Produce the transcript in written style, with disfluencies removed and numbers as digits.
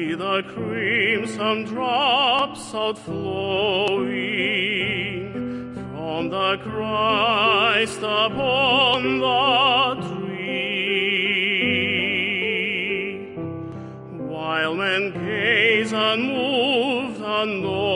the crimson drops outflowing from the Christ upon the tree, while men gaze unmoved, unknown.